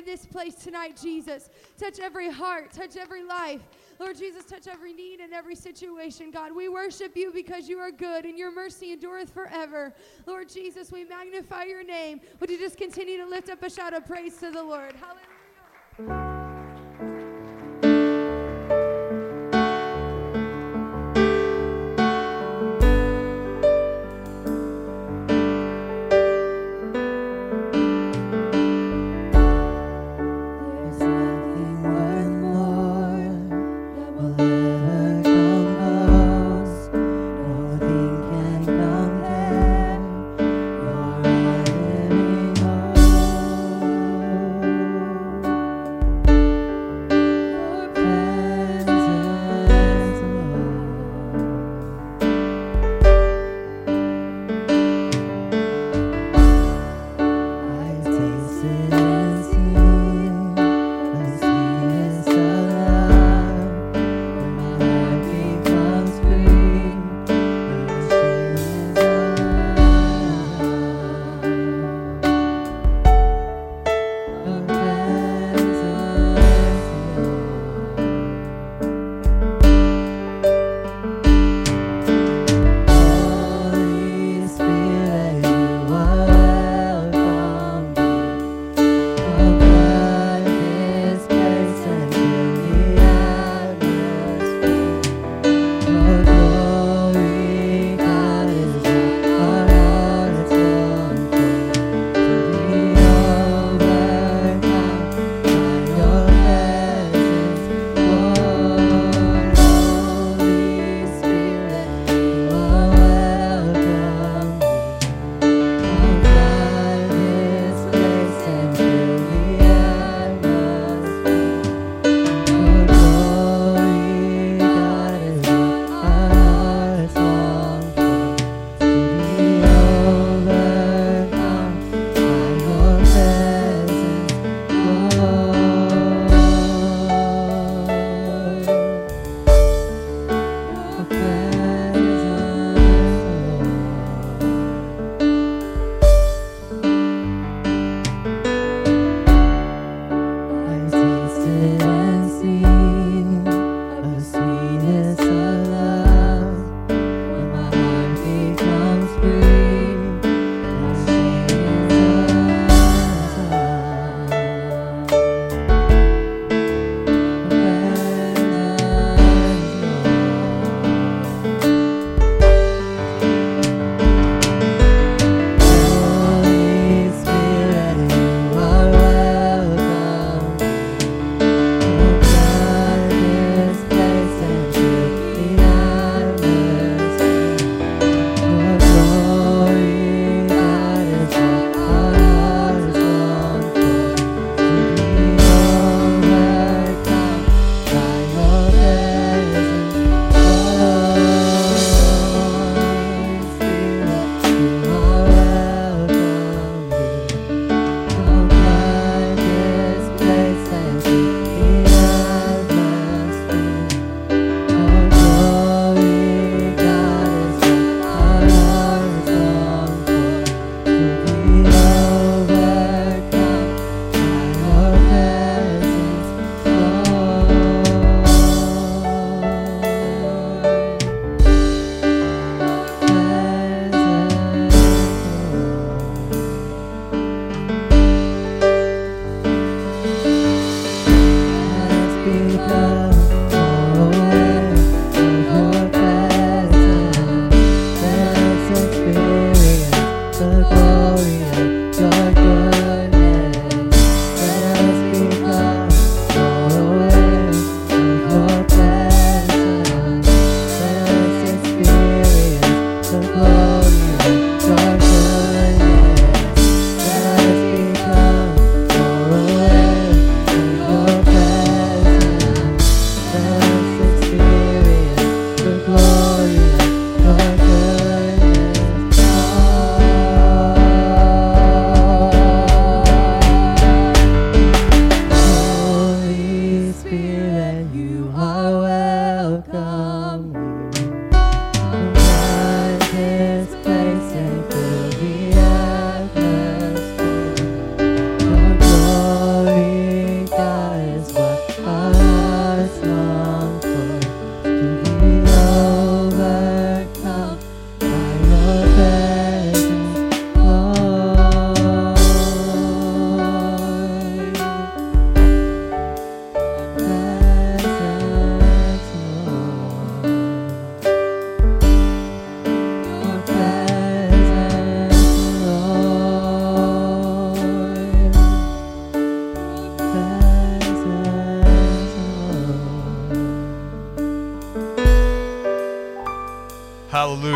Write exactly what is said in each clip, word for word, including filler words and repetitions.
this place tonight, Jesus. Touch every heart, touch every life. Lord Jesus, touch every need and every situation, God. We worship you because you are good and your mercy endureth forever. Lord Jesus, we magnify your name. Would you just continue to lift up a shout of praise to the Lord? Hallelujah.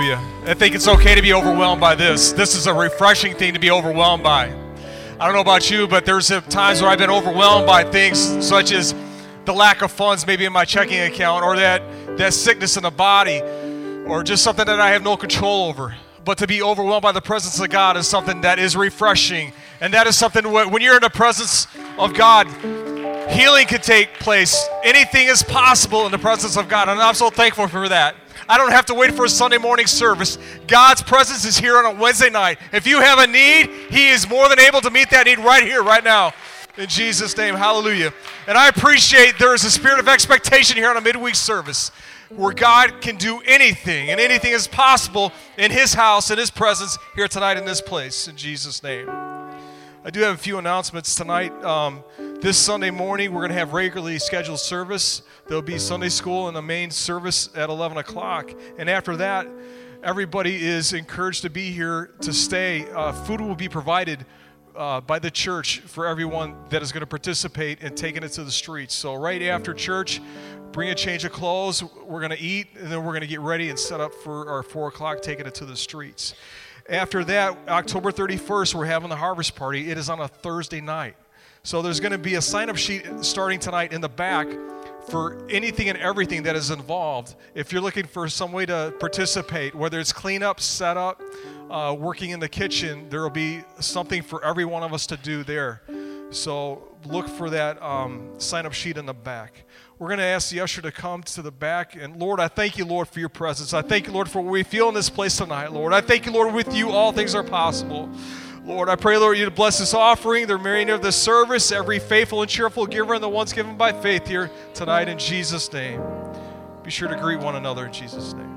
Hallelujah. I think it's okay to be overwhelmed by this. This is a refreshing thing to be overwhelmed by. I don't know about you, but there's times where I've been overwhelmed by things such as the lack of funds maybe in my checking account, or that, that sickness in the body, or just something that I have no control over. But to be overwhelmed by the presence of God is something that is refreshing. And that is something, when you're in the presence of God, healing can take place. Anything is possible in the presence of God. And I'm so thankful for that. I don't have to wait for a Sunday morning service. God's presence is here on a Wednesday night. If you have a need, He is more than able to meet that need right here, right now. In Jesus' name, hallelujah. And I appreciate there is a spirit of expectation here on a midweek service where God can do anything, and anything is possible in His house, in His presence, here tonight in this place, in Jesus' name. I do have a few announcements tonight. Um, this Sunday morning, we're going to have regularly scheduled service. There'll be Sunday school and a main service at eleven o'clock. And after that, everybody is encouraged to be here to stay. Uh, food will be provided uh, by the church for everyone that is going to participate in taking it to the streets. So right after church, bring a change of clothes. We're going to eat, and then we're going to get ready and set up for our four o'clock, taking it to the streets. After that, October thirty-first, we're having the harvest party. It is on a Thursday night. So there's going to be a sign-up sheet starting tonight in the back for anything and everything that is involved. If you're looking for some way to participate, whether it's cleanup, setup, uh, working in the kitchen, there will be something for every one of us to do there. So look for that um, sign-up sheet in the back. We're going to ask the usher to come to the back. And Lord, I thank you, Lord, for your presence. I thank you, Lord, for what we feel in this place tonight, Lord. I thank you, Lord, with you all things are possible. Lord, I pray, Lord, you to bless this offering, the remainder of this service, every faithful and cheerful giver, and the ones given by faith here tonight in Jesus' name. Be sure to greet one another in Jesus' name.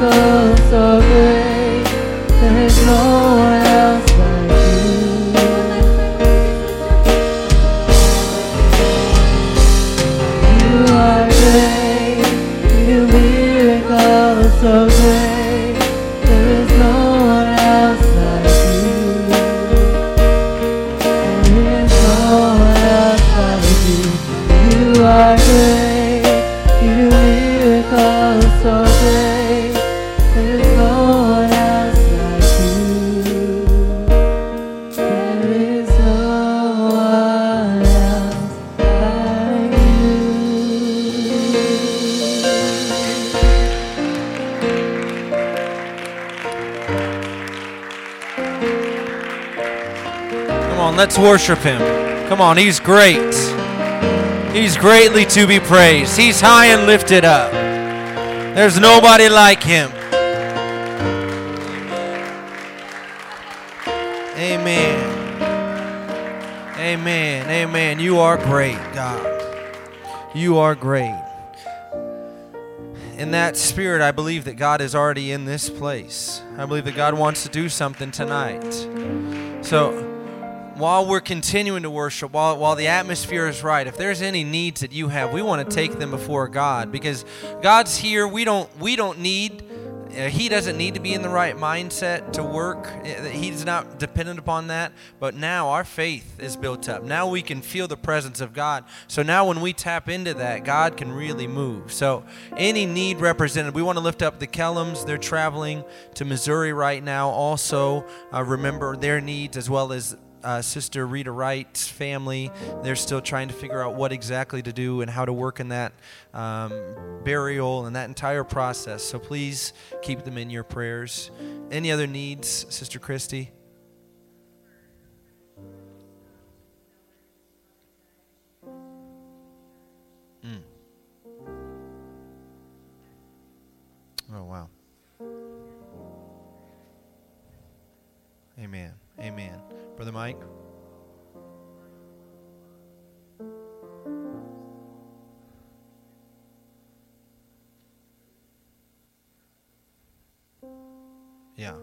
miracle so great. There is no one else like you. You are great. You do miracles so great. There is no one else like you. There is no one else like you. You are great. You do miracles so great. There is no one else like you. There is no one else like you. Come on, let's worship him. Come on, he's great. He's greatly to be praised. He's high and lifted up. There's nobody like him. Amen. Amen. Amen. You are great, God. You are great. In that spirit, I believe that God is already in this place. I believe that God wants to do something tonight. So, while we're continuing to worship, while, while the atmosphere is right, if there's any needs that you have, we want to take them before God, because God's here. We don't we don't need, uh, He doesn't need to be in the right mindset to work. He's not dependent upon that. But now our faith is built up. Now we can feel the presence of God. So now when we tap into that, God can really move. So any need represented, we want to lift up the Kellums. They're traveling to Missouri right now. Also, uh, remember their needs, as well as Uh, Sister Rita Wright's family. They're still trying to figure out what exactly to do and how to work in that um, burial and that entire process. So please keep them in your prayers. Any other needs, Sister Christy? Mm. Oh, wow. Amen. Amen. Brother Mike? Yeah.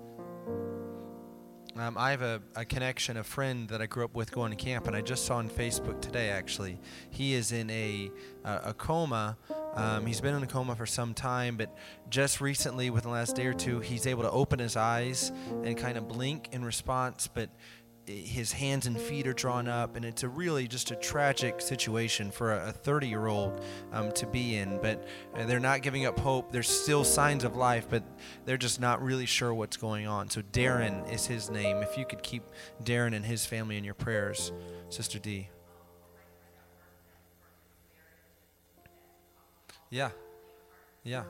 Um, I have a, a connection, a friend that I grew up with going to camp, and I just saw on Facebook today, actually. He is in a, a, a coma. Um, he's been in a coma for some time, but just recently, within the last day or two, he's able to open his eyes and kind of blink in response, but his hands and feet are drawn up, and it's a really just a tragic situation for a thirty-year-old um, to be in. But uh, they're not giving up hope. There's still signs of life, but they're just not really sure what's going on. So Darren is his name. If you could keep Darren and his family in your prayers, Sister D. Yeah, yeah.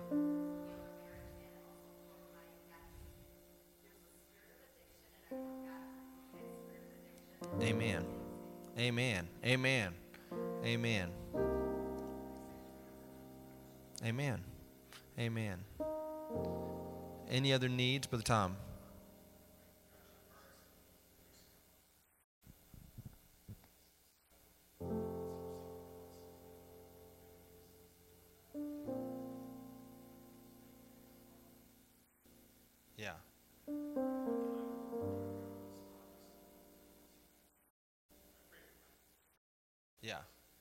Amen. Amen. Amen. Amen. Amen. Amen. Any other needs, Brother Tom? Yeah. Yeah.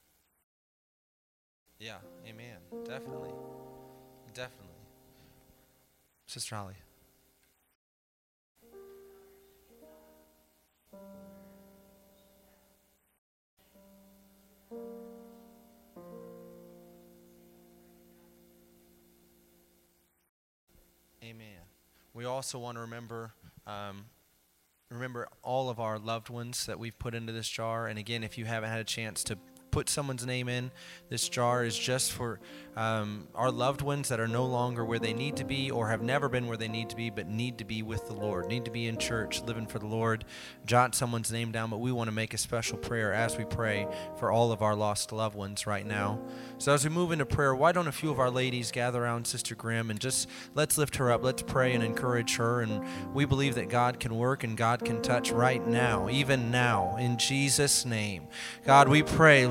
Yeah. Amen. Definitely. Definitely. Sister Holly. Amen. We also want to remember um, remember all of our loved ones that we've put into this jar. And again, if you haven't had a chance to put someone's name in, this jar is just for um, our loved ones that are no longer where they need to be, or have never been where they need to be, but need to be with the Lord, need to be in church, living for the Lord. Jot someone's name down, but we want to make a special prayer as we pray for all of our lost loved ones right now. So as we move into prayer, why don't a few of our ladies gather around Sister Grimm and just let's lift her up. Let's pray and encourage her. And we believe that God can work and God can touch right now, even now, in Jesus' name. God, we pray, Lord,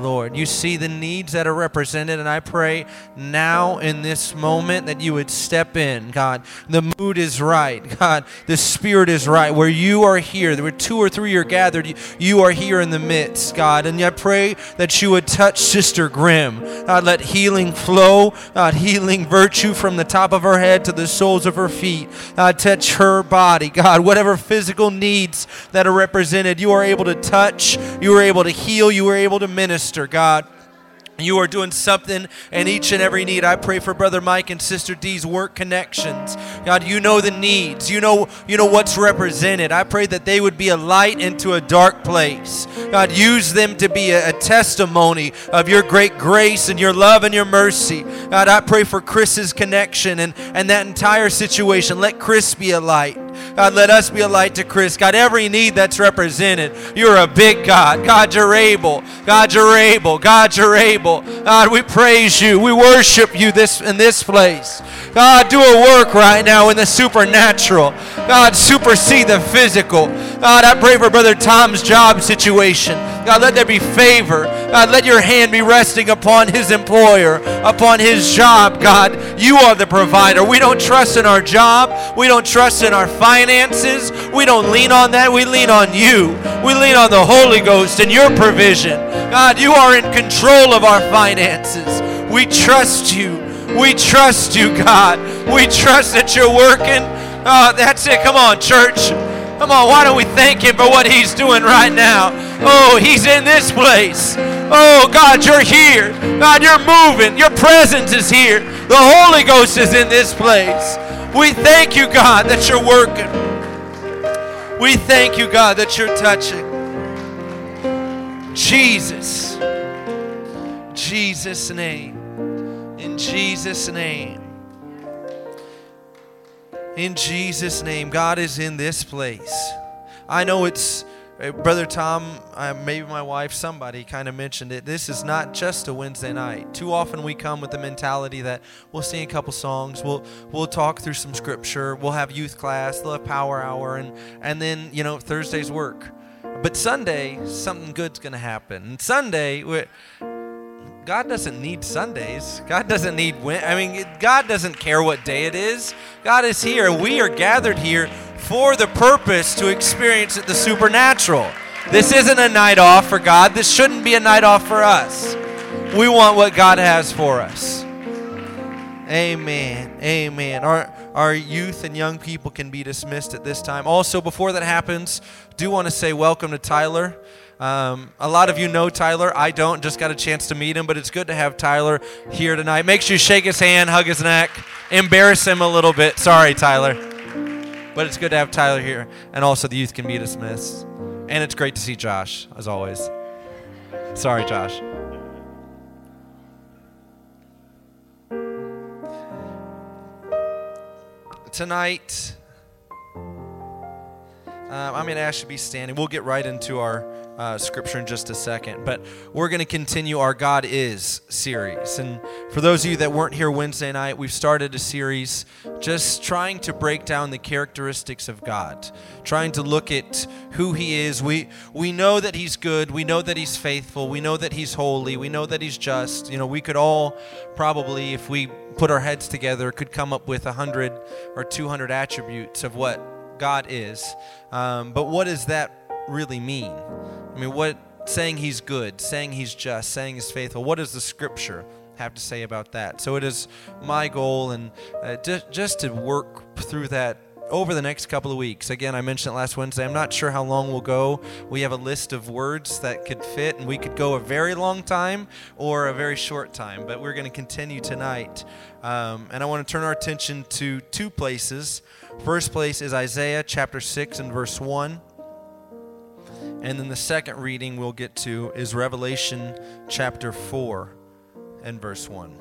Lord. You see the needs that are represented, and I pray now in this moment that you would step in, God. The mood is right, God. The spirit is right. Where you are here, where two or three are gathered, you are here in the midst, God. And I pray that you would touch Sister Grimm. God, let healing flow, God, healing virtue from the top of her head to the soles of her feet. God, touch her body, God. Whatever physical needs that are represented, you are able to touch, you are able to heal, you are able to minister, God. You are doing something in each and every need. I pray for Brother Mike and Sister Dee's work connections. God, you know the needs. You know, you know what's represented. I pray that they would be a light into a dark place. God, use them to be a, a testimony of your great grace and your love and your mercy. God, I pray for Chris's connection and, and that entire situation. Let Chris be a light. God, let us be a light to Chris. God, every need that's represented, you're a big God. God, you're able. God, you're able. God, you're able. God, we praise you. We worship you this in this place. God, do a work right now in the supernatural. God, supersede the physical. God, I pray for Brother Tom's job situation. God, let there be favor. God, let your hand be resting upon his employer, upon his job. God, you are the provider. We don't trust in our job. We don't trust in our finances. We don't lean on that. We lean on you. We lean on the Holy Ghost and your provision. God, you are in control of our finances. We trust you. We trust you, God. We trust that you're working. Oh, that's it. Come on, church. Come on, why don't we thank him for what he's doing right now? Oh, he's in this place. Oh, God, you're here. God, you're moving. Your presence is here. The Holy Ghost is in this place. We thank you, God, that you're working. We thank you, God, that you're touching. Jesus. Jesus' name. In Jesus' name. In Jesus' name. God is in this place. I know it's, uh, Brother Tom, uh, maybe my wife, somebody kind of mentioned it. This is not just a Wednesday night. Too often we come with the mentality that we'll sing a couple songs, we'll we'll talk through some scripture, we'll have youth class, they'll have power hour, and, and then, you know, Thursday's work. But Sunday, something good's going to happen. And Sunday, we're, God doesn't need Sundays. God doesn't need, I mean, God doesn't care what day it is. God is here. We are gathered here for the purpose to experience the supernatural. This isn't a night off for God. This shouldn't be a night off for us. We want what God has for us. Amen. Amen. Our, our youth and young people can be dismissed at this time. Also, before that happens, do want to say welcome to Tyler. Um, a lot of you know Tyler. I don't. Just got a chance to meet him, but it's good to have Tyler here tonight. Make sure you shake his hand, hug his neck, embarrass him a little bit. Sorry, Tyler. But it's good to have Tyler here. And also the youth can be dismissed. And it's great to see Josh, as always. Sorry, Josh. Tonight, uh, I'm going to ask you to be standing. We'll get right into our uh, scripture in just a second. But we're going to continue our God Is series. And for those of you that weren't here Wednesday night, we've started a series just trying to break down the characteristics of God, trying to look at who He is. We we know that He's good. We know that He's faithful. We know that He's holy. We know that He's just. You know, we could all probably, if we put our heads together, could come up with a hundred or two hundred attributes of what God is. Um, but what does that really mean? I mean, what saying He's good, saying He's just, saying He's faithful, what does the Scripture have to say about that? So it is my goal and uh, just, just to work through that over the next couple of weeks. Again, I mentioned it last Wednesday. I'm not sure how long we'll go. We have a list of words that could fit, and we could go a very long time or a very short time, but we're going to continue tonight. Um, and I want to turn our attention to two places. First place is Isaiah chapter six and verse one. And then the second reading we'll get to is Revelation chapter four and verse one.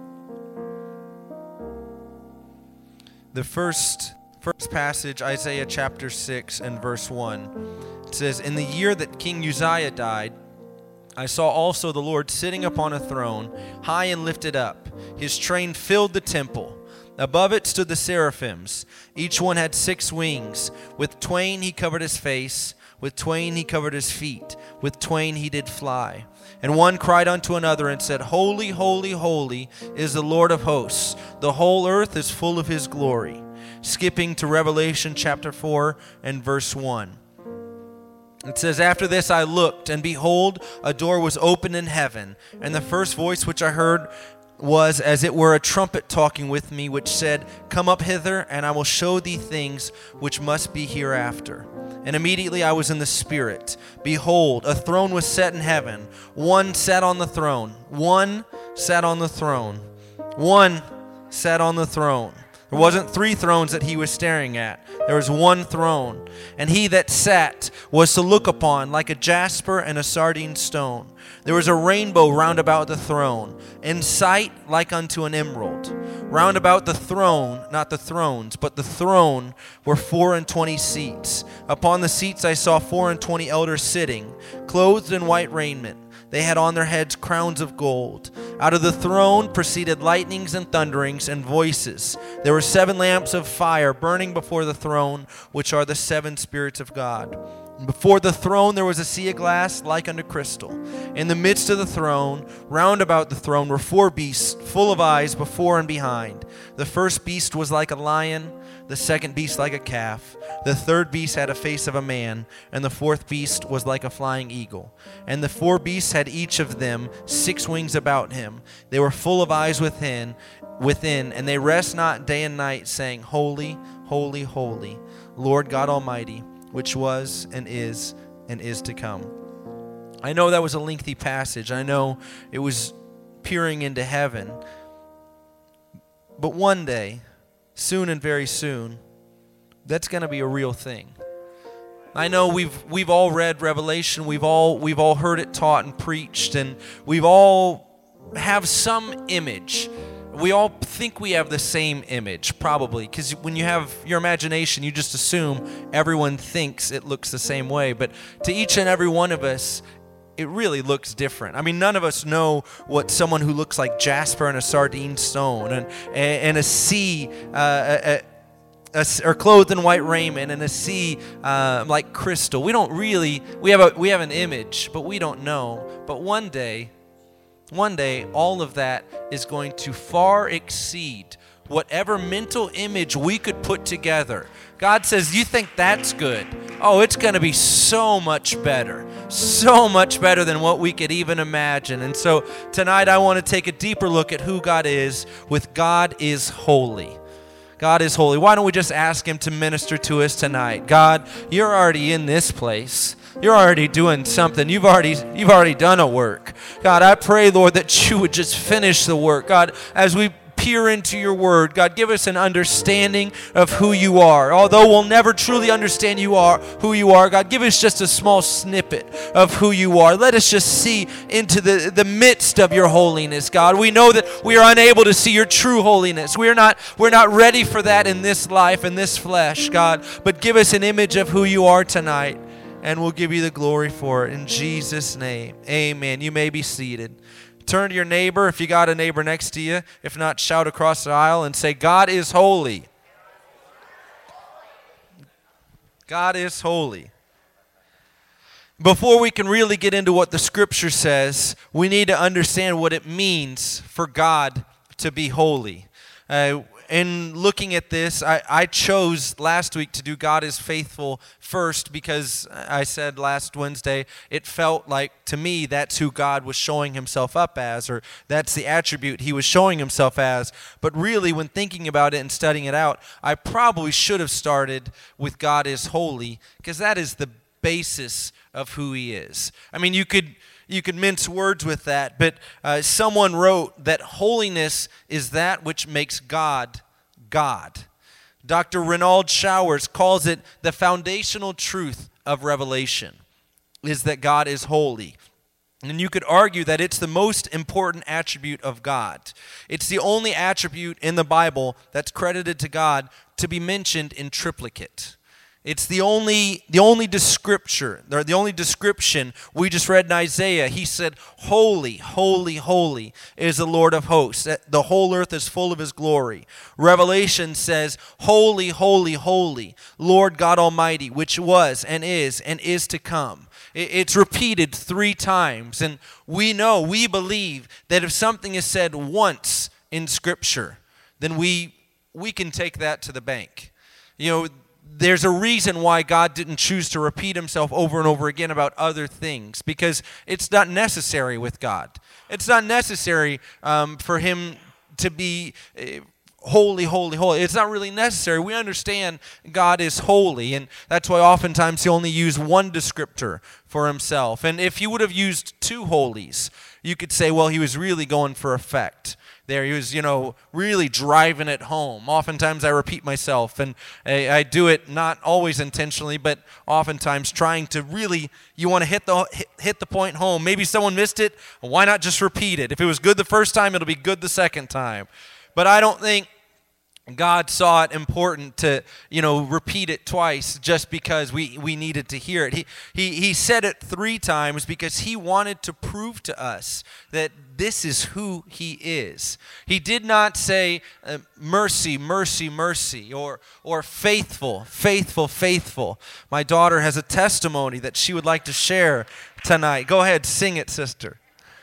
The first First passage, Isaiah chapter six and verse one. It says, "In the year that King Uzziah died, I saw also the Lord sitting upon a throne, high and lifted up. His train filled the temple. Above it stood the seraphims. Each one had six wings. With twain he covered his face. With twain he covered his feet. With twain he did fly. And one cried unto another and said, Holy, holy, holy is the Lord of hosts. The whole earth is full of his glory. Skipping to Revelation chapter four and verse one. It says, After this I looked, and behold, a door was opened in heaven. And the first voice which I heard was as it were a trumpet talking with me, which said, Come up hither, and I will show thee things which must be hereafter. And immediately I was in the Spirit. Behold, a throne was set in heaven. One sat on the throne. One sat on the throne. One sat on the throne. There wasn't three thrones that he was staring at. There was one throne. And he that sat was to look upon like a jasper and a sardine stone. There was a rainbow round about the throne, in sight like unto an emerald. Round about the throne, not the thrones, but the throne, were four and twenty seats. Upon the seats I saw four and twenty elders sitting, clothed in white raiment. They had on their heads crowns of gold. Out of the throne proceeded lightnings and thunderings and voices. There were seven lamps of fire burning before the throne, which are the seven spirits of God. Before the throne there was a sea of glass like unto crystal. In the midst of the throne, round about the throne, were four beasts, full of eyes before and behind. The first beast was like a lion, the second beast like a calf. The third beast had a face of a man, and the fourth beast was like a flying eagle. And the four beasts had each of them six wings about him. They were full of eyes within, within, and they rest not day and night, saying, Holy, holy, holy, Lord God Almighty, which was and is and is to come. I know that was a lengthy passage. I know it was peering into heaven. But one day, soon and very soon, that's going to be a real thing. I know we've we've all read Revelation. We've all we've all heard it taught and preached, and we've all have some image. We all think we have the same image, probably, because when you have your imagination, you just assume everyone thinks it looks the same way. But to each and every one of us, it really looks different. I mean, none of us know what someone who looks like jasper and a sardine stone and, and a sea, uh, a, a, or clothed in white raiment, and a sea uh, like crystal. We don't really, we have, a, we have an image, but we don't know. But one day, One day, all of that is going to far exceed whatever mental image we could put together. God says, you think that's good? Oh, it's going to be so much better. So much better than what we could even imagine. And so tonight I want to take a deeper look at who God is with God is holy. God is holy. Why don't we just ask Him to minister to us tonight? God, you're already in this place. You're already doing something. You've already you've already done a work. God, I pray, Lord, that you would just finish the work. God, as we peer into your word, God, give us an understanding of who you are. Although we'll never truly understand you are who you are, God, give us just a small snippet of who you are. Let us just see into the, the midst of your holiness, God. We know that we are unable to see your true holiness. We are not, we're not ready for that in this life, in this flesh, God. But give us an image of who you are tonight, and we'll give you the glory for it. In Jesus' name, amen. You may be seated. Turn to your neighbor if you got a neighbor next to you. If not, shout across the aisle and say, God is holy. God is holy. Before we can really get into what the Scripture says, we need to understand what it means for God to be holy. Uh, In looking at this, I, I chose last week to do God is faithful first because I said last Wednesday it felt like to me that's who God was showing himself up as, or that's the attribute he was showing himself as. But really, when thinking about it and studying it out, I probably should have started with God is holy because that is the basis of who he is. I mean, you could... You could mince words with that, but uh, someone wrote that holiness is that which makes God, God. Doctor Renald Showers calls it the foundational truth of Revelation, is that God is holy. And you could argue that it's the most important attribute of God. It's the only attribute in the Bible that's credited to God to be mentioned in triplicate. It's the only the only description, or the only description we just read in Isaiah. He said, "Holy, holy, holy is the Lord of hosts. The whole earth is full of his glory." Revelation says, "Holy, holy, holy, Lord God Almighty, which was and is and is to come." It's repeated three times, and we know, we believe that if something is said once in Scripture, then we we can take that to the bank. You know, there's a reason why God didn't choose to repeat himself over and over again about other things, because it's not necessary with God. It's not necessary um, for him to be uh, holy, holy, holy. It's not really necessary. We understand God is holy, and that's why oftentimes he only used one descriptor for himself. And if he would have used two holies, you could say, well, he was really going for effect. There, he was, you know, really driving it home. Oftentimes I repeat myself, and I, I do it not always intentionally, but oftentimes trying to really, you want to hit the hit, hit the point home. Maybe someone missed it. Why not just repeat it? If it was good the first time, it'll be good the second time. But I don't think God saw it important to, you know, repeat it twice just because we, we needed to hear it. He, he, he said it three times because he wanted to prove to us that this is who he is. He did not say uh, mercy, mercy, mercy, or, or faithful, faithful, faithful. My daughter has a testimony that she would like to share tonight. Go ahead, sing it, sister.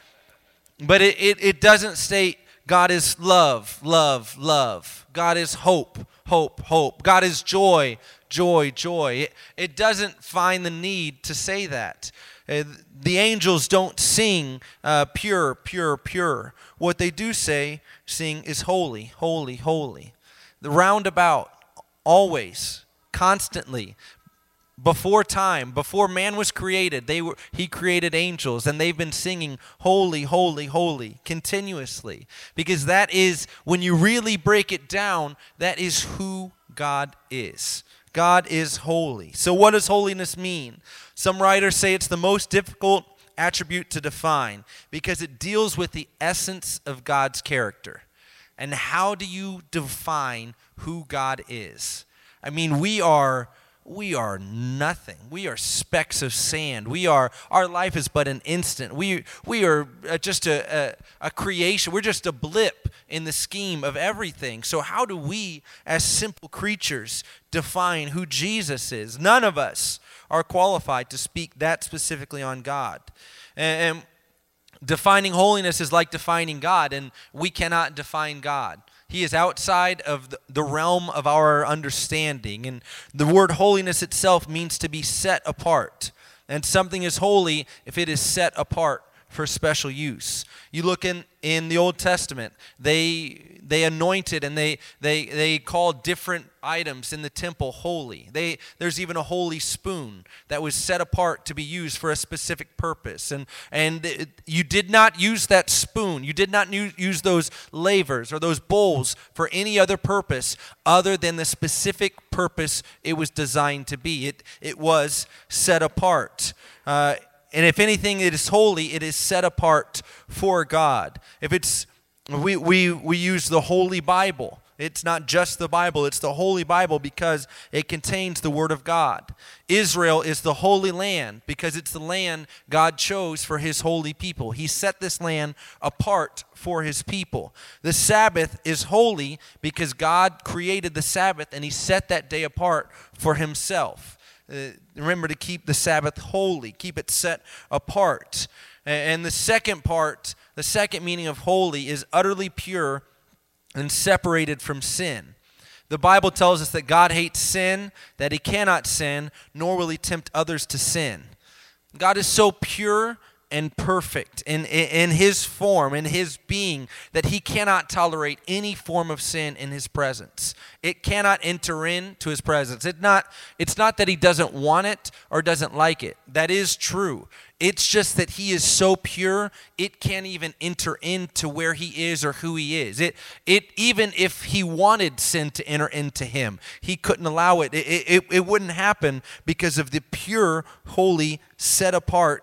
But it, it, it doesn't state God is love, love, love. God is hope, hope, hope. God is joy, joy, joy. It, it doesn't find the need to say that. Uh, the angels don't sing uh, pure, pure, pure. What they do say, sing is holy, holy, holy. The roundabout, always, constantly. Before time, before man was created, they were he created angels, and they've been singing holy, holy, holy continuously. Because that is, when you really break it down, that is who God is. God is holy. So what does holiness mean? Some writers say it's the most difficult attribute to define because it deals with the essence of God's character. And how do you define who God is? I mean, we are We are nothing. We are specks of sand. We are. Our life is but an instant. We we are just a, a, a creation. We're just a blip in the scheme of everything. So how do we, as simple creatures, define who Jesus is? None of us are qualified to speak that specifically on God. And, and defining holiness is like defining God, and we cannot define God. He is outside of the realm of our understanding. And the word holiness itself means to be set apart. And something is holy if it is set apart for special use. You look in, in the Old Testament, they they anointed and they they they called different items in the temple holy. They there's even a holy spoon that was set apart to be used for a specific purpose. And and it, you did not use that spoon. You did not use, use those lavers or those bowls for any other purpose other than the specific purpose it was designed to be. It it was set apart. Uh, And if anything it is holy, it is set apart for God. If it's, we, we, we use the Holy Bible. It's not just the Bible, it's the Holy Bible because it contains the Word of God. Israel is the Holy Land because it's the land God chose for his holy people. He set this land apart for his people. The Sabbath is holy because God created the Sabbath and he set that day apart for himself. Uh, remember to keep the Sabbath holy, keep it set apart. And the second part, the second meaning of holy is utterly pure and separated from sin. The Bible tells us that God hates sin, that he cannot sin, nor will he tempt others to sin. God is so pure and perfect in, in, in his form, in his being, that he cannot tolerate any form of sin in his presence. It cannot enter into his presence. It not, it's not that he doesn't want it or doesn't like it. That is true. It's just that he is so pure, it can't even enter into where he is or who he is. It, it even if he wanted sin to enter into him, he couldn't allow it. It, it, it wouldn't happen because of the pure, holy, set-apart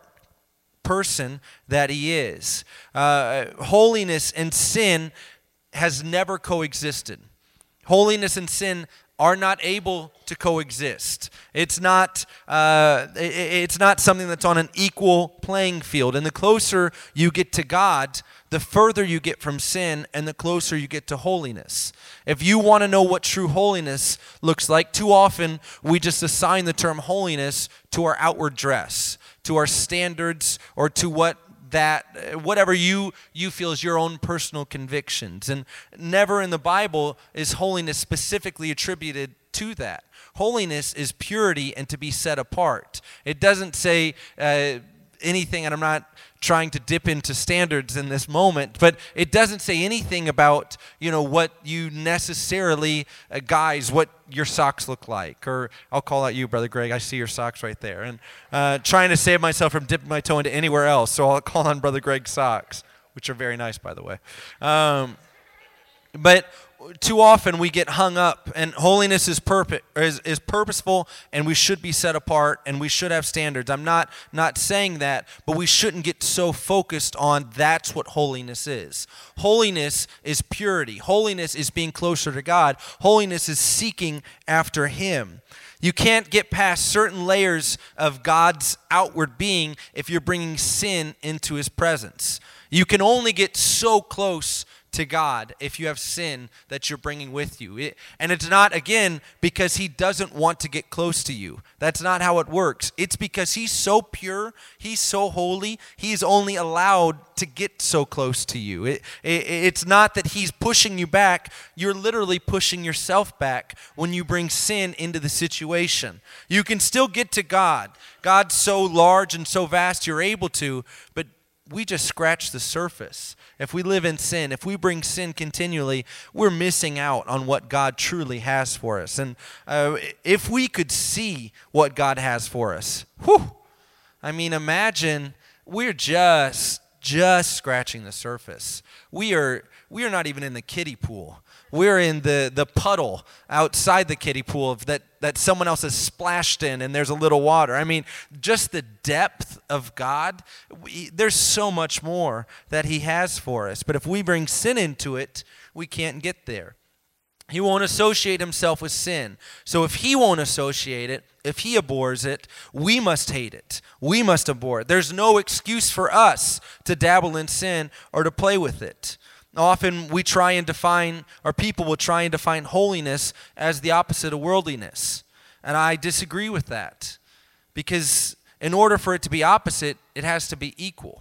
person that he is. Uh, holiness and sin has never coexisted. Holiness and sin are not able to coexist. It's not, uh, it's not something that's on an equal playing field. And the closer you get to God, the further you get from sin and the closer you get to holiness. If you want to know what true holiness looks like, too often we just assign the term holiness to our outward dress, to our standards, or to what that whatever you you feel is your own personal convictions. And never in the Bible is holiness specifically attributed to that. Holiness is purity and to be set apart. It doesn't say uh, anything, and I'm not trying to dip into standards in this moment, but it doesn't say anything about, you know, what you necessarily, uh, guys, what your socks look like. Or I'll call out you, Brother Greg. I see your socks right there. And uh, trying to save myself from dipping my toe into anywhere else, so I'll call on Brother Greg's socks, which are very nice, by the way. Um, but too often we get hung up, and holiness is, purpo- is is purposeful, and we should be set apart, and we should have standards. I'm not not saying that, but we shouldn't get so focused on that's what holiness is. Holiness is purity. Holiness is being closer to God. Holiness is seeking after Him. You can't get past certain layers of God's outward being if you're bringing sin into His presence. You can only get so close to God if you have sin that you're bringing with you. It, and it's not, again, because He doesn't want to get close to you. That's not how it works. It's because He's so pure, He's so holy, He's only allowed to get so close to you. It, it, it's not that He's pushing you back. You're literally pushing yourself back when you bring sin into the situation. You can still get to God. God's so large and so vast you're able to, but we just scratch the surface. If we live in sin, if we bring sin continually, we're missing out on what God truly has for us. And uh, if we could see what God has for us, whew, I mean, imagine we're just, just scratching the surface. We are, we are not even in the kiddie pool. We're in the, the puddle outside the kiddie pool that, that someone else has splashed in, and there's a little water. I mean, just the depth of God, we, there's so much more that He has for us. But if we bring sin into it, we can't get there. He won't associate Himself with sin. So if He won't associate it, if He abhors it, we must hate it. We must abhor it. There's no excuse for us to dabble in sin or to play with it. Often we try and define, or people will try and define holiness as the opposite of worldliness. And I disagree with that. Because in order for it to be opposite, it has to be equal.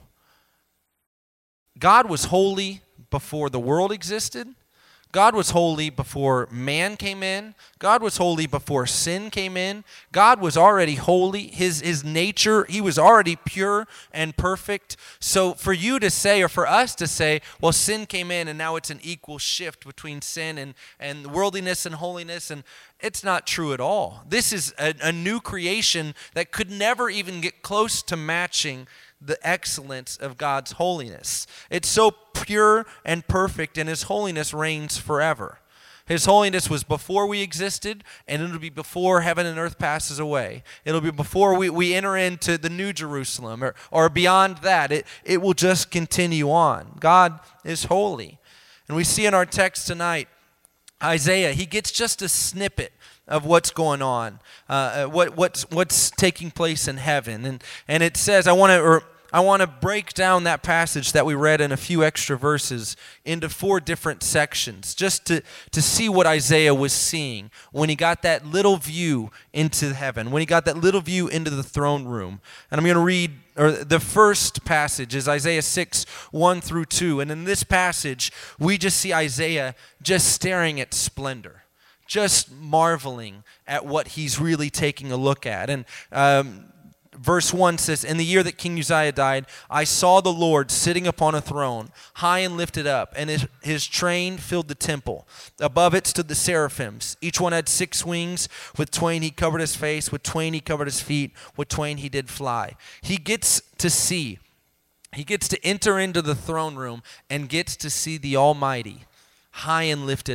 God was holy before the world existed. God was holy before man came in. God was holy before sin came in. God was already holy. His, his nature, He was already pure and perfect. So for you to say, or for us to say, well, sin came in and now it's an equal shift between sin and, and worldliness and holiness, and it's not true at all. This is a, a new creation that could never even get close to matching the excellence of God's holiness. It's so pure and perfect, and His holiness reigns forever. His holiness was before we existed, and it'll be before heaven and earth passes away. It'll be before we, we enter into the New Jerusalem, or, or beyond that. It, it will just continue on. God is holy. And we see in our text tonight, Isaiah, he gets just a snippet of what's going on, uh, what what's what's taking place in heaven, and and it says, I want to or I want to break down that passage that we read in a few extra verses into four different sections, just to to see what Isaiah was seeing when he got that little view into heaven, when he got that little view into the throne room. And I'm going to read, or the first passage is Isaiah six, one through two, and in this passage we just see Isaiah just staring at splendor, just marveling at what he's really taking a look at. And um, verse one says, in the year that King Uzziah died, I saw the Lord sitting upon a throne, high and lifted up, and his, his train filled the temple. Above it stood the seraphims. Each one had six wings. With twain he covered his face, with twain he covered his feet, with twain he did fly. He gets to see, he gets to enter into the throne room and gets to see the Almighty, high and lifted up.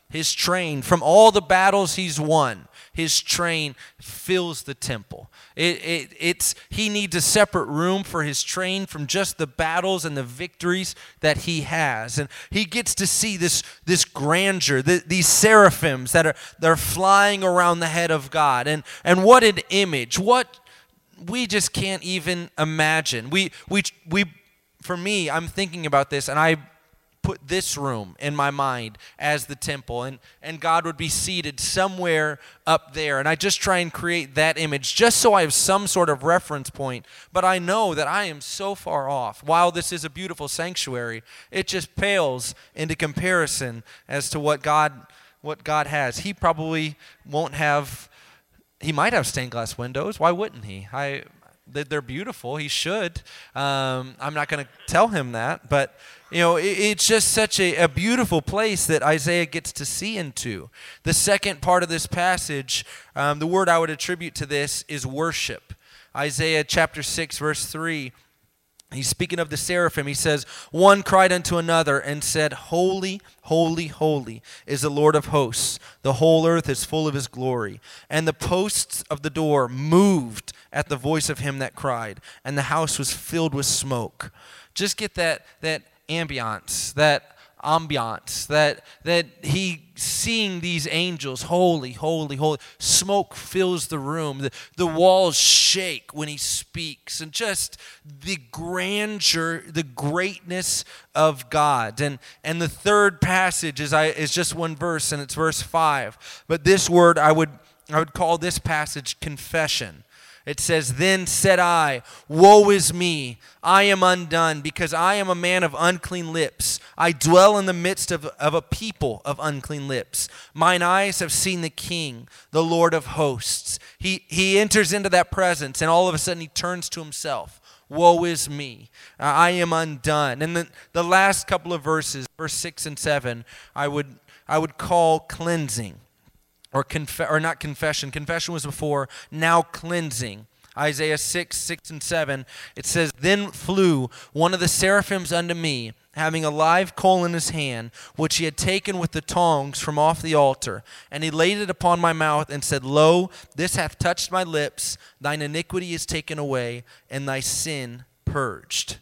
his train, from all the battles he's won, his train fills the temple. It, it, it's he needs a separate room for his train from just the battles and the victories that he has. And he gets to see this, this grandeur, the, these seraphims that are, that are flying around the head of God. And, and what an image. What we just can't even imagine. We, we, we, for me, I'm thinking about this, and I put this room in my mind as the temple, and, and God would be seated somewhere up there, and I just try and create that image just so I have some sort of reference point, but I know that I am so far off. While this is a beautiful sanctuary, it just pales into comparison as to what God, what God has. He probably won't have, he might have stained glass windows. Why wouldn't he? I, they're beautiful. He should. Um, I'm not going to tell him that, but you know, it, it's just such a, a beautiful place that Isaiah gets to see into. The second part of this passage, um, the word I would attribute to this is worship. Isaiah chapter six, verse three, he's speaking of the seraphim. He says, one cried unto another and said, holy, holy, holy is the Lord of hosts. The whole earth is full of his glory. And the posts of the door moved at the voice of him that cried, and the house was filled with smoke. Just get that that ambiance, that ambiance, that that he seeing these angels, holy, holy, holy. Smoke fills the room. The, the walls shake when he speaks, and just the grandeur, the greatness of God. And and the third passage is I is just one verse, and it's verse five. But this word I would I would call this passage confession. It says, then said I, woe is me, I am undone, because I am a man of unclean lips. I dwell in the midst of, of a people of unclean lips. Mine eyes have seen the King, the Lord of hosts. He, he enters into that presence, and all of a sudden he turns to himself. Woe is me, I am undone. And then the last couple of verses, verse six and seven, I would, I would call cleansing. Or, conf- or not confession. Confession was before, now cleansing. Isaiah six, six and seven, it says, then flew one of the seraphims unto me, having a live coal in his hand, which he had taken with the tongs from off the altar. And he laid it upon my mouth and said, lo, this hath touched my lips. Thine iniquity is taken away, and thy sin purged.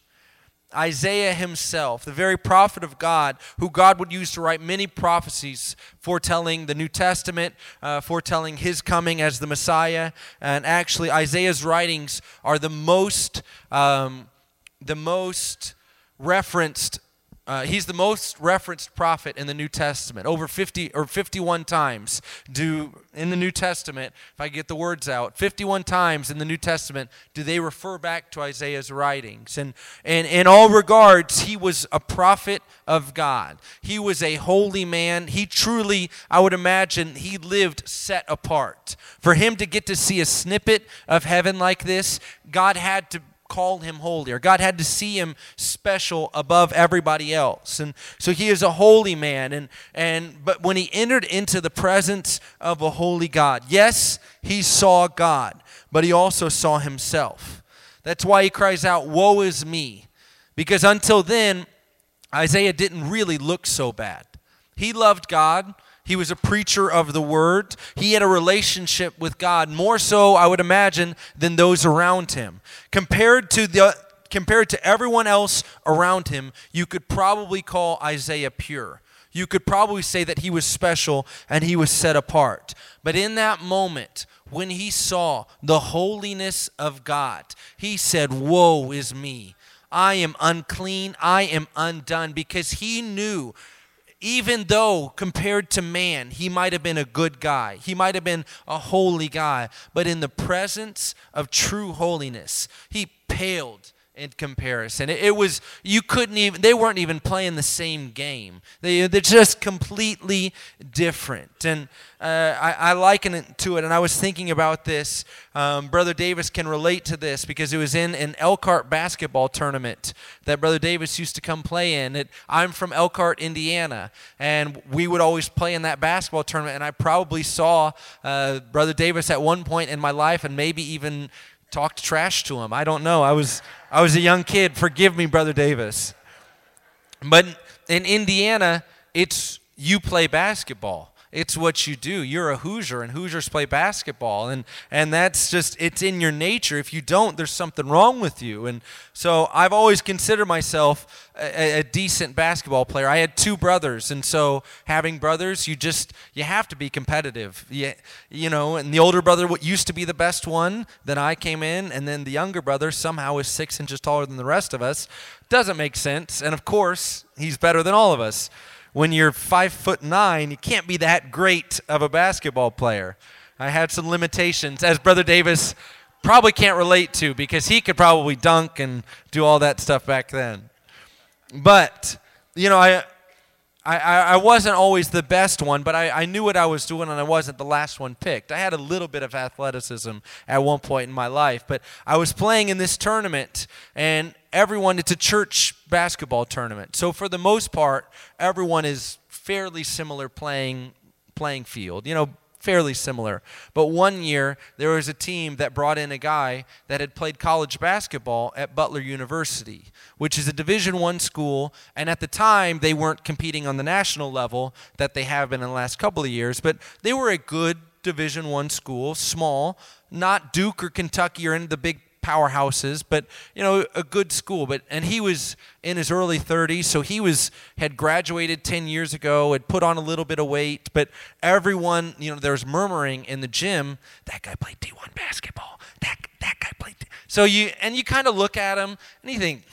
Isaiah himself, the very prophet of God, who God would use to write many prophecies foretelling the New Testament, uh, foretelling his coming as the Messiah. And actually, Isaiah's writings are the most, um, the most referenced. Uh, he's the most referenced prophet in the New Testament. Over fifty or fifty-one times do in the New Testament, if I get the words out, fifty-one times in the New Testament do they refer back to Isaiah's writings. And, and in all regards, he was a prophet of God. He was a holy man. He truly, I would imagine, he lived set apart. For him to get to see a snippet of heaven like this, God had to call him holy, or God had to see him special above everybody else. And so he is a holy man. And, and but when he entered into the presence of a holy God, yes, he saw God, but he also saw himself. That's why he cries out, woe is me. Because until then, Isaiah didn't really look so bad. He loved God. He was a preacher of the word. He had a relationship with God, more so, I would imagine, than those around him. Compared to the compared to everyone else around him, you could probably call Isaiah pure. You could probably say that he was special and he was set apart. But in that moment, when he saw the holiness of God, he said, woe is me. I am unclean. I am undone. Because he knew, even though compared to man, he might have been a good guy. He might have been a holy guy. But in the presence of true holiness, he paled in comparison. It, it was, you couldn't even, they weren't even playing the same game. They, they're just completely different. And uh, I, I liken it to it, and I was thinking about this. Um, Brother Davis can relate to this because it was in an Elkhart basketball tournament that Brother Davis used to come play in. It, I'm from Elkhart, Indiana, and we would always play in that basketball tournament, and I probably saw uh, Brother Davis at one point in my life and maybe even talked trash to him. I don't know. I was I was a young kid. Forgive me, Brother Davis. But in Indiana, it's you play basketball. It's what you do. You're a Hoosier, and Hoosiers play basketball, and and that's just, it's in your nature. If you don't, there's something wrong with you. And so I've always considered myself a, a decent basketball player. I had two brothers, and so having brothers, you just, you have to be competitive. You, you know, and the older brother used to be the best one. Then I came in, and then the younger brother somehow is six inches taller than the rest of us. Doesn't make sense. And of course, he's better than all of us. When you're five foot nine, you can't be that great of a basketball player. I had some limitations, as Brother Davis probably can't relate to, because he could probably dunk and do all that stuff back then. But, you know, I I, I wasn't always the best one, but I, I knew what I was doing, and I wasn't the last one picked. I had a little bit of athleticism at one point in my life, but I was playing in this tournament, and everyone, it's a church basketball tournament. So for the most part, everyone is fairly similar playing playing field, you know, fairly similar. But one year, there was a team that brought in a guy that had played college basketball at Butler University, which is a Division One school, and at the time, they weren't competing on the national level that they have been in the last couple of years, but they were a good Division One school, small, not Duke or Kentucky or any of the big powerhouses, but you know, a good school. But and he was in his early thirties, so he was had graduated ten years ago, had put on a little bit of weight, but everyone, you know, there was murmuring in the gym, that guy played D one basketball. That that guy played D-. So you and you kind of look at him and you think,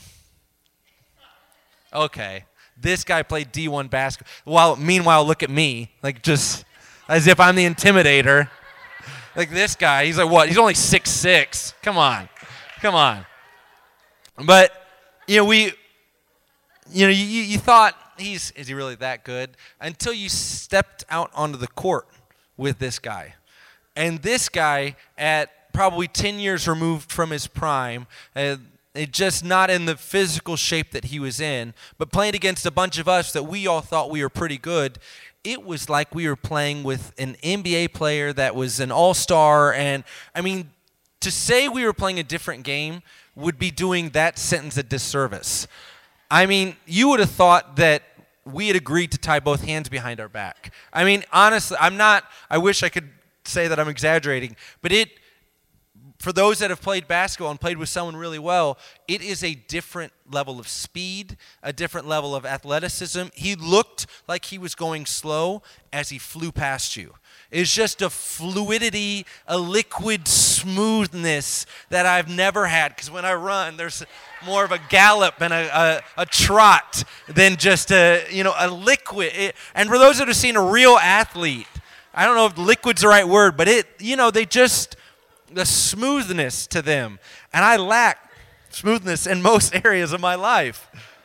okay, this guy played D one basketball. While meanwhile, look at me, like just as if I'm the intimidator. Like this guy, he's like what? He's only six six. Come on. Come on. But, you know, we, you know, you, you thought, he's, is he really that good? Until you stepped out onto the court with this guy. And this guy, at probably ten years removed from his prime, uh, it just not in the physical shape that he was in, but playing against a bunch of us that we all thought we were pretty good, it was like we were playing with an N B A player that was an all-star. And, I mean, to say we were playing a different game would be doing that sentence a disservice. I mean, you would have thought that we had agreed to tie both hands behind our back. I mean, honestly, I'm not, I wish I could say that I'm exaggerating, but it, for those that have played basketball and played with someone really well, it is a different level of speed, a different level of athleticism. He looked like he was going slow as he flew past you. It's just a fluidity, a liquid smoothness that I've never had. Because when I run, there's more of a gallop and a, a, a trot than just a, you know, a liquid. It, and for those that have seen a real athlete, I don't know if liquid's the right word, but it, you know, they just, the smoothness to them. And I lack smoothness in most areas of my life.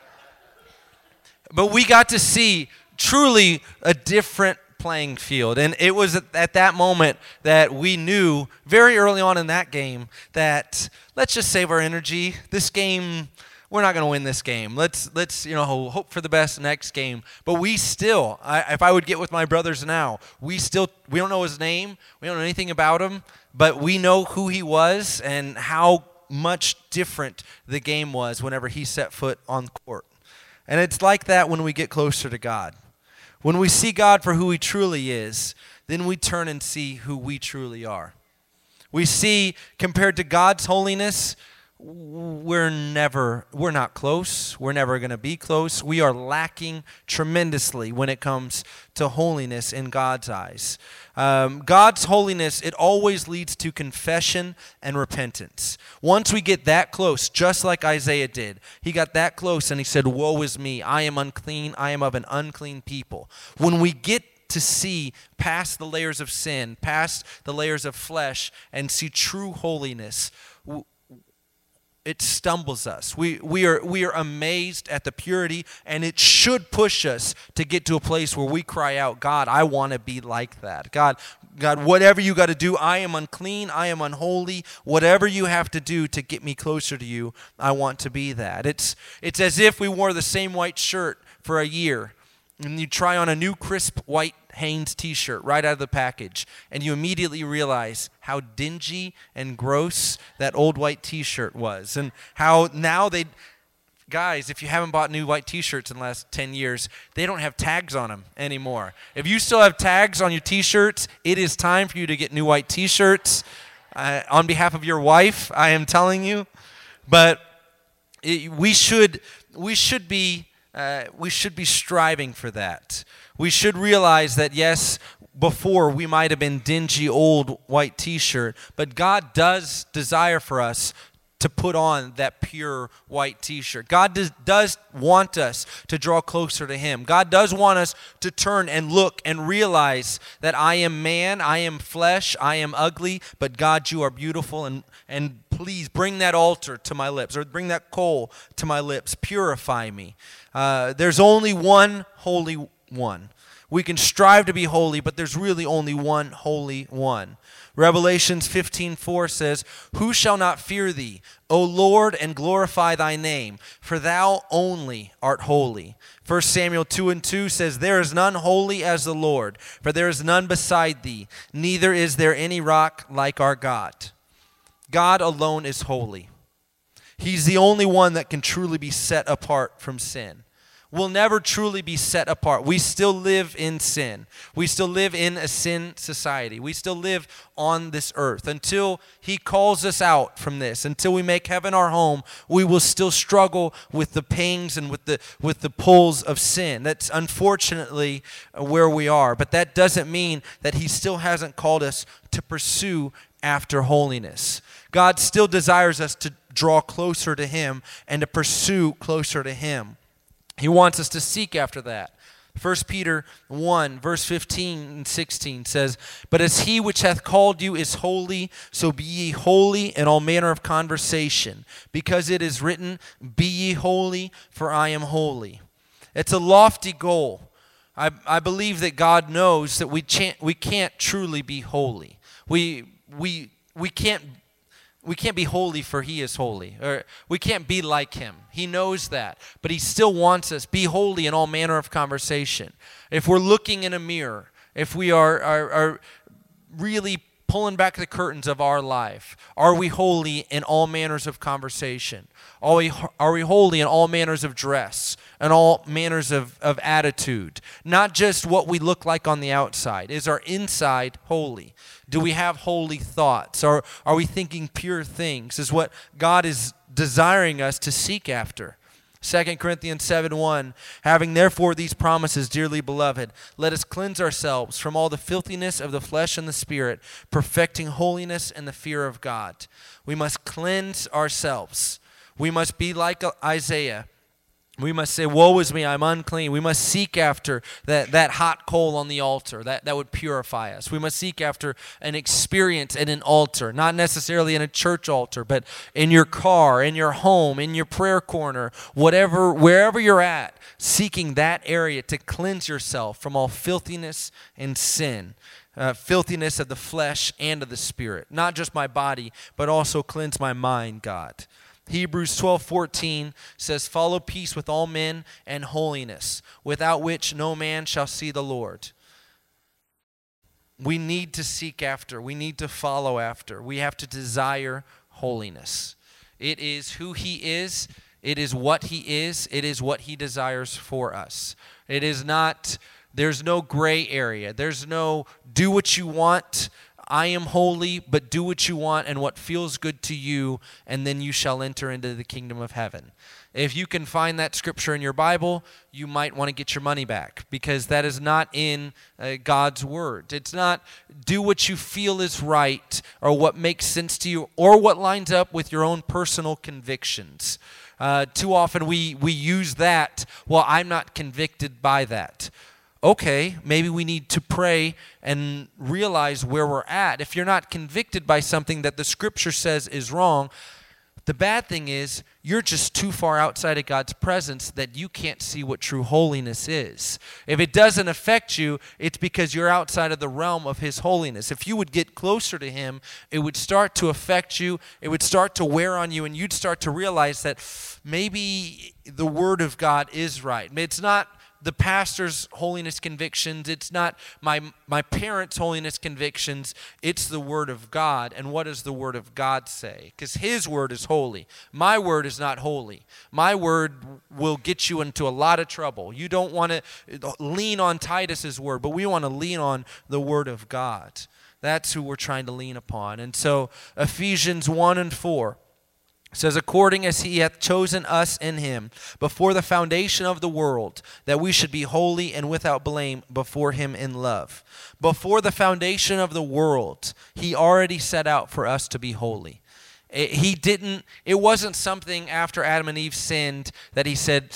But we got to see truly a different playing field. And it was at that moment that we knew very early on in that game that let's just save our energy. This game, we're not going to win this game. Let's, let's you know, hope for the best next game. But we still, I, if I would get with my brothers now, we still, we don't know his name. We don't know anything about him. But we know who he was and how much different the game was whenever he set foot on the court. And it's like that when we get closer to God. When we see God for who he truly is, then we turn and see who we truly are. We see, compared to God's holiness, we're never, we're not close. We're never going to be close. We are lacking tremendously when it comes to holiness in God's eyes. Um, God's holiness, it always leads to confession and repentance. Once we get that close, just like Isaiah did, he got that close and he said, "Woe is me, I am unclean, I am of an unclean people." When we get to see past the layers of sin, past the layers of flesh, and see true holiness, it stumbles us. We we are we are amazed at the purity, and it should push us to get to a place where we cry out, "God, I want to be like that. God, God, whatever you got to do, I am unclean, I am unholy. Whatever you have to do to get me closer to you, I want to be that." It's it's as if we wore the same white shirt for a year, and you try on a new crisp white Hanes t-shirt right out of the package, and you immediately realize how dingy and gross that old white t-shirt was, and how now they, Guys, if you haven't bought new white t-shirts in the last ten years, they don't have tags on them anymore. If you still have tags on your t-shirts, it is time for you to get new white t-shirts. Uh, on behalf of your wife, I am telling you. But it, we should we should be uh, we should be striving for that. We should realize that, yes, before we might have been dingy old white t-shirt, but God does desire for us to put on that pure white t-shirt. God does, does want us to draw closer to him. God does want us to turn and look and realize that I am man, I am flesh, I am ugly, but God, you are beautiful, and, and please bring that altar to my lips, or bring that coal to my lips. Purify me. Uh, there's only one holy one. We can strive to be holy, but there's really only one holy one. Revelations fifteen four says, "Who shall not fear thee, O Lord, and glorify thy name? For thou only art holy." First Samuel two and two says, "There is none holy as the Lord, for there is none beside thee, neither is there any rock like our God." God alone is holy. He's the only one that can truly be set apart from sin. We'll never truly be set apart. We still live in sin. We still live in a sin society. We still live on this earth. Until he calls us out from this, until we make heaven our home, we will still struggle with the pangs and with the with the pulls of sin. That's unfortunately where we are. But that doesn't mean that he still hasn't called us to pursue after holiness. God still desires us to draw closer to him and to pursue closer to him. He wants us to seek after that. First Peter one, verse fifteen and sixteen says, "But as he which hath called you is holy, so be ye holy in all manner of conversation, because it is written, Be ye holy, for I am holy." It's a lofty goal. I, I believe that God knows that we can't, we can't truly be holy. We, we, we can't We can't be holy, for he is holy. Or we can't be like him. He knows that. But he still wants us, be holy in all manner of conversation. If we're looking in a mirror, if we are, are, are really pulling back the curtains of our life, are we holy in all manners of conversation? Are we, are we holy in all manners of dress and all manners of, of attitude? Not just what we look like on the outside. Is our inside holy? Do we have holy thoughts? Or are we thinking pure things? Is what God is desiring us to seek after. Second Corinthians seven one, "Having therefore these promises, dearly beloved, let us cleanse ourselves from all the filthiness of the flesh and the spirit, perfecting holiness in the fear of God." We must cleanse ourselves. We must be like Isaiah. We must say, "Woe is me, I'm unclean." We must seek after that, that hot coal on the altar that, that would purify us. We must seek after an experience at an altar, not necessarily in a church altar, but in your car, in your home, in your prayer corner, whatever, wherever you're at, seeking that area to cleanse yourself from all filthiness and sin. Uh, filthiness of the flesh and of the spirit. Not just my body, but also cleanse my mind, God. Hebrews twelve fourteen says, "Follow peace with all men and holiness, without which no man shall see the Lord." We need to seek after. We need to follow after. We have to desire holiness. It is who he is. It is what he is. It is what he desires for us. It is not, there's no gray area. There's no do what you want. I am holy, but do what you want and what feels good to you, and then you shall enter into the kingdom of heaven. If you can find that scripture in your Bible, you might want to get your money back, because that is not in uh, God's word. It's not do what you feel is right or what makes sense to you or what lines up with your own personal convictions. Uh, too often we, we use that, well, I'm not convicted by that. Okay, maybe we need to pray and realize where we're at. If you're not convicted by something that the scripture says is wrong, the bad thing is you're just too far outside of God's presence that you can't see what true holiness is. If it doesn't affect you, it's because you're outside of the realm of his holiness. If you would get closer to him, it would start to affect you. It would start to wear on you, and you'd start to realize that maybe the word of God is right. It's not the pastor's holiness convictions. It's not my my parents' holiness convictions. It's the Word of God. And what does the Word of God say? Because His Word is holy. My word is not holy. My word will get you into a lot of trouble. You don't want to lean on Titus's word, but we want to lean on the Word of God. That's who we're trying to lean upon. And so Ephesians one and four says, according as He hath chosen us in Him before the foundation of the world, that we should be holy and without blame before Him in love. Before the foundation of the world, He already set out for us to be holy. It, he didn't, it wasn't something after Adam and Eve sinned that He said,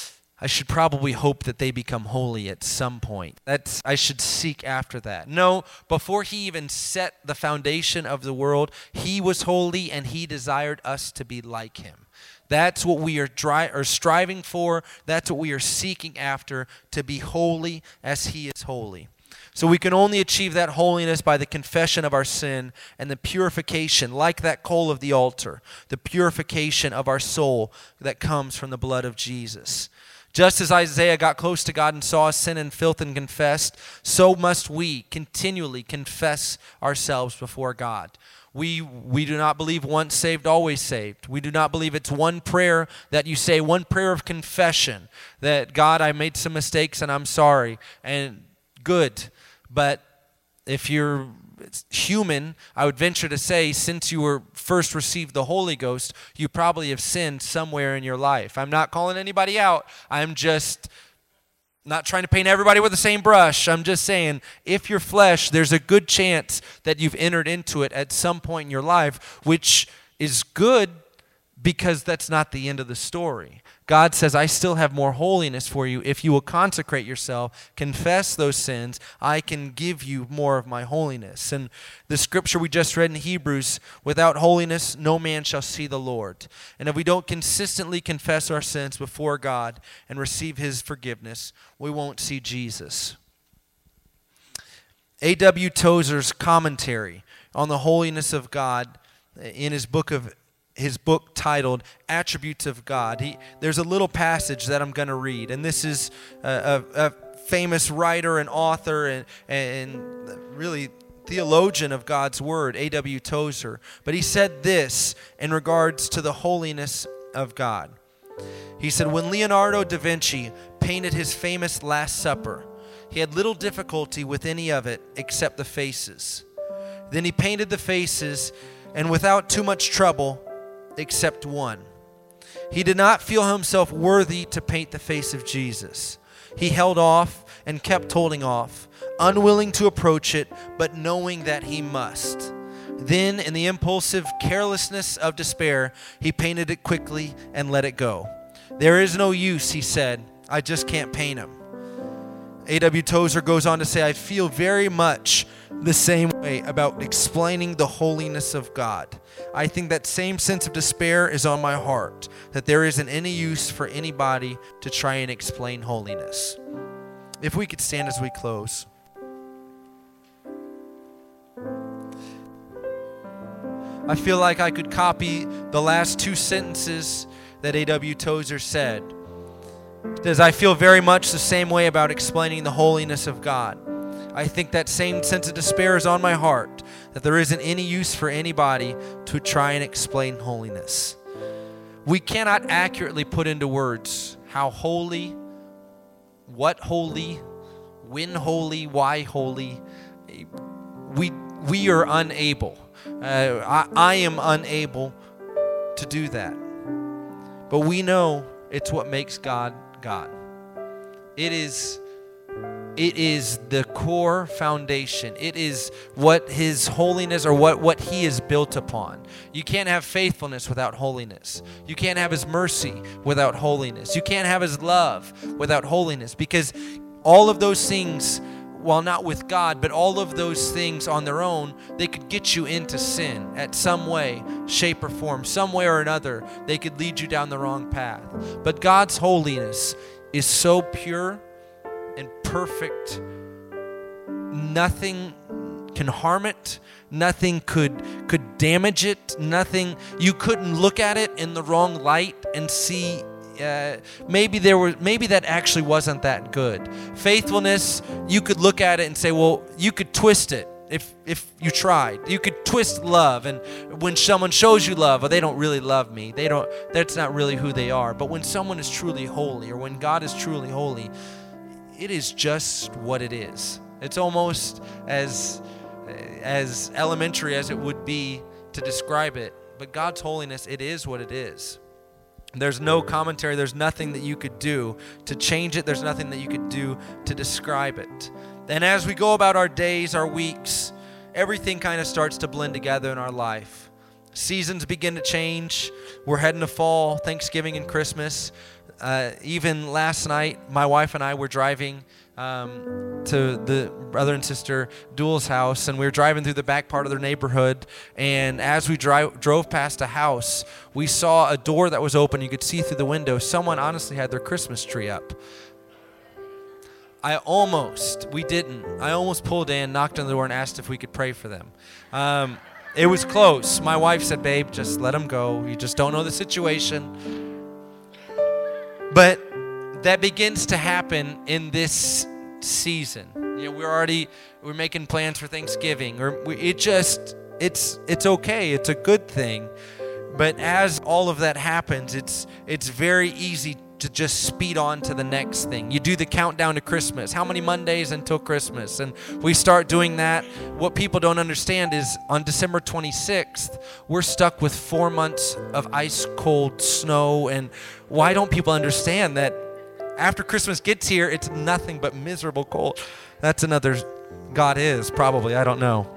I should probably hope that they become holy at some point. That's, I should seek after that. No, before He even set the foundation of the world, He was holy and He desired us to be like Him. That's what we are, dri- are striving for. That's what we are seeking after, to be holy as He is holy. So we can only achieve that holiness by the confession of our sin and the purification, like that coal of the altar, the purification of our soul that comes from the blood of Jesus. Just as Isaiah got close to God and saw sin and filth and confessed, so must we continually confess ourselves before God. We we do not believe once saved, always saved. We do not believe it's one prayer that you say, one prayer of confession, that God, I made some mistakes and I'm sorry, and good. But if you're human, I would venture to say, since you were first received the Holy Ghost, you probably have sinned somewhere in your life. I'm not calling anybody out. I'm just not trying to paint everybody with the same brush. I'm just saying, if your flesh, there's a good chance that you've entered into it at some point in your life, which is good because that's not the end of the story. God says, I still have more holiness for you. If you will consecrate yourself, confess those sins, I can give you more of my holiness. And the scripture we just read in Hebrews, without holiness, no man shall see the Lord. And if we don't consistently confess our sins before God and receive His forgiveness, we won't see Jesus. A W Tozer's commentary on the holiness of God in his book of his book titled Attributes of God. He, there's a little passage that I'm going to read, and this is a, a, a famous writer and author and, and really theologian of God's Word, A W Tozer. But he said this in regards to the holiness of God. He said, when Leonardo da Vinci painted his famous Last Supper, he had little difficulty with any of it except the faces. Then he painted the faces, and without too much trouble, except one. He did not feel himself worthy to paint the face of Jesus. He held off and kept holding off, unwilling to approach it, but knowing that he must. Then, in the impulsive carelessness of despair, he painted it quickly and let it go. There is no use, he said. I just can't paint him. A W Tozer goes on to say, I feel very much the same way about explaining the holiness of God. I think that same sense of despair is on my heart, that there isn't any use for anybody to try and explain holiness. If we could stand as we close. I feel like I could copy the last two sentences that A W Tozer said. It says, I feel very much the same way about explaining the holiness of God. I think that same sense of despair is on my heart, that there isn't any use for anybody to try and explain holiness. We cannot accurately put into words how holy, what holy, when holy, why holy. We, we are unable. Uh, I, I am unable to do that. But we know it's what makes God God. It is, it is the core foundation. It is what His holiness or what, what He is built upon. You can't have faithfulness without holiness. You can't have His mercy without holiness. You can't have His love without holiness, because all of those things, while not with God, but all of those things on their own, they could get you into sin at some way, shape, or form. Some way or another, they could lead you down the wrong path. But God's holiness is so pure and perfect, nothing can harm it. Nothing could could damage it. Nothing, you couldn't look at it in the wrong light and see uh, maybe there were maybe that actually wasn't that good. Faithfulness, you could look at it and say, well, you could twist it if if you tried. You could twist love, and when someone shows you love, well, they don't really love me. They don't. That's not really who they are. But when someone is truly holy, or when God is truly holy, it is just what it is. It's almost as as elementary as it would be to describe it. But God's holiness, it is what it is. There's no commentary. There's nothing that you could do to change it. There's nothing that you could do to describe it. And as we go about our days, our weeks, everything kind of starts to blend together in our life. Seasons begin to change. We're heading to fall, Thanksgiving and Christmas. Uh, even last night, my wife and I were driving um, to the brother and sister Duel's house, and we were driving through the back part of their neighborhood. And as we drive, drove past a house, we saw a door that was open. You could see through the window. Someone honestly had their Christmas tree up. I almost, we didn't. I almost pulled in, knocked on the door, and asked if we could pray for them. Um, it was close. My wife said, babe, just let them go. You just don't know the situation. But that begins to happen in this season. You know, we're already, we're making plans for Thanksgiving. Or we, it just, it's it's okay. It's a good thing. But as all of that happens, it's it's very easy to just speed on to the next thing. You do the countdown to Christmas. How many Mondays until Christmas? And we start doing that. What people don't understand is on December twenty-sixth, we're stuck with four months of ice cold snow. And why don't people understand that after Christmas gets here, it's nothing but miserable cold? That's another, God is probably, I don't know.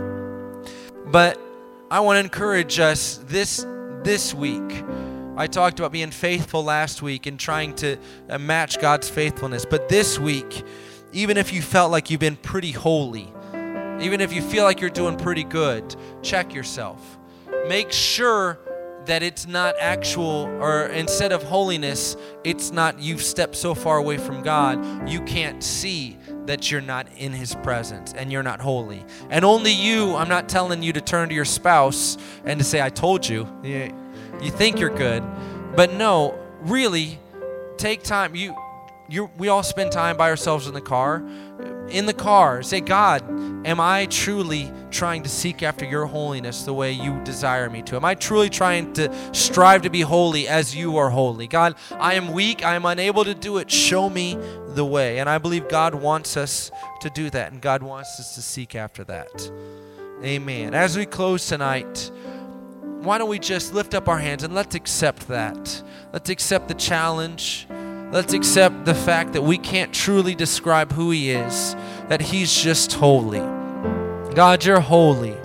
But I want to encourage us this this week. I talked about being faithful last week and trying to uh, match God's faithfulness. But this week, even if you felt like you've been pretty holy, even if you feel like you're doing pretty good, check yourself. Make sure that it's not actual, or instead of holiness, it's not you've stepped so far away from God, you can't see that you're not in His presence and you're not holy. And only you, I'm not telling you to turn to your spouse and to say, I told you. Yeah. You think you're good, but no, really, take time. You, you, we all spend time by ourselves in the car. In the car, say, God, am I truly trying to seek after your holiness the way you desire me to? Am I truly trying to strive to be holy as you are holy? God, I am weak. I am unable to do it. Show me the way. And I believe God wants us to do that, and God wants us to seek after that. Amen. As we close tonight, why don't we just lift up our hands and let's accept that. Let's accept the challenge. Let's accept the fact that we can't truly describe who He is, that He's just holy. God, you're holy.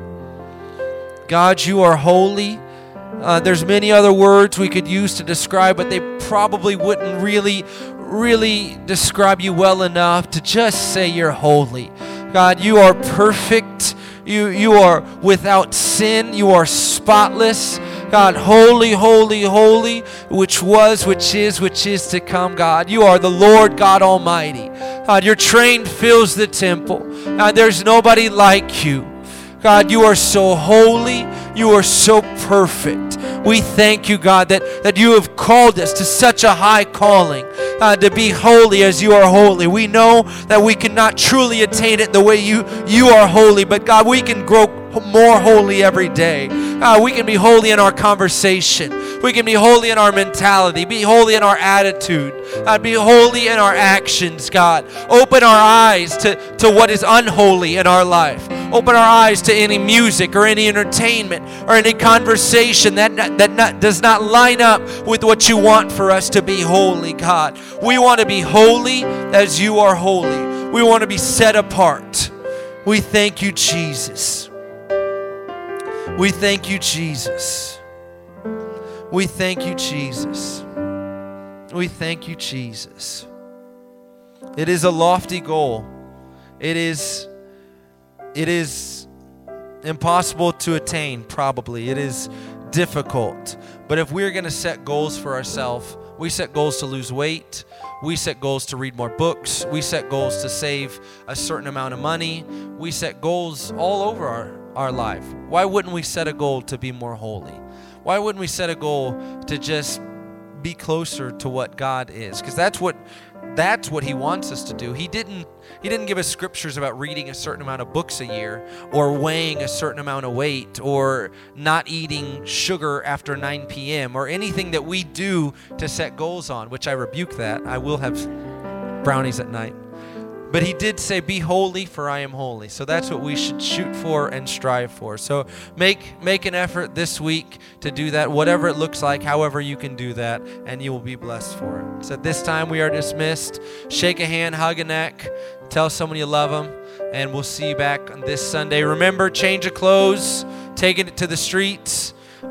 God, you are holy. Uh, there's many other words we could use to describe, but they probably wouldn't really, really describe you well enough to just say you're holy. God, you are perfect. You, you are without sin. You are spotless. God, holy, holy, holy, which was, which is, which is to come, God. You are the Lord God Almighty. God, your train fills the temple. God, there's nobody like you. God, you are so holy. You are so perfect. We thank you, God, that, that you have called us to such a high calling, uh, to be holy as you are holy. We know that we cannot truly attain it the way you, you are holy, but God, we can grow more holy every day. Uh, we can be holy in our conversation. We can be holy in our mentality. Be holy in our attitude. Uh, be holy in our actions, God. Open our eyes to, to what is unholy in our life. Open our eyes to any music or any entertainment or any conversation that, that not, does not line up with what you want for us to be holy, God. We want to be holy as you are holy. We want to be set apart. We thank you, Jesus. We thank you, Jesus. We thank you, Jesus. We thank you, Jesus. It is a lofty goal. It is, it is impossible to attain, probably. It is difficult. But if we're going to set goals for ourselves, we set goals to lose weight. We set goals to read more books. We set goals to save a certain amount of money. We set goals all over our, our life. Why wouldn't we set a goal to be more holy? Why wouldn't we set a goal to just be closer to what God is, because that's what that's what he wants us to do. He didn't he didn't give us scriptures about reading a certain amount of books a year, or weighing a certain amount of weight, or not eating sugar after nine p.m., or anything that we do to set goals on, which I rebuke that. I will have brownies at night. But he did say, be holy, for I am holy. So that's what we should shoot for and strive for. So make make an effort this week to do that, whatever it looks like, however you can do that, and you will be blessed for it. So at this time, we are dismissed. Shake a hand, hug a neck, tell someone you love them, and we'll see you back on this Sunday. Remember, change of clothes, taking it to the streets.